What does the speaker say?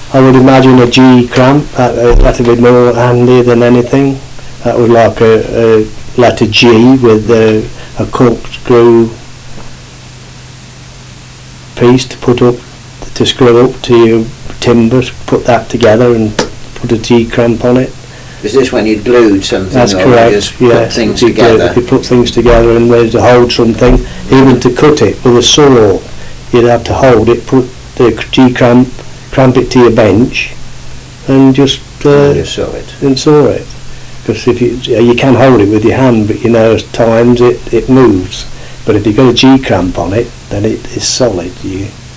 I would imagine a G cramp, that'd be more handy than anything. That was like a letter G with a corkscrew piece to put up, to screw up to your timbers, put that together and put a G cramp on it. Is this when you glued something? That's or correct, you just yeah. put things together? If you put things together and where to hold something, even to cut it with a saw, you'd have to hold it, put the G cramp it to your bench and just saw it. And saw it. Because if you can hold it with your hand, but you know at times it moves. But if you've got a G cramp on it, then it is solid.